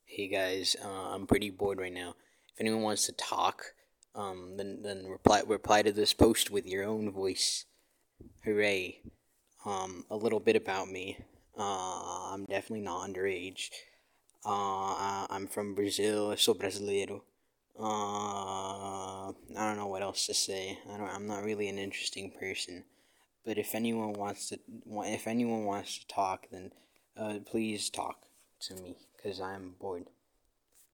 Hey guys, I'm pretty bored right now. If anyone wants to talk, then reply to this post with your own voice. Hooray! A little bit about me. I'm definitely not underage. I'm from Brazil. Sou brasileiro. I don't know what else to say. I'm not really an interesting person. But if anyone wants to talk, then please talk to me, cause I'm bored.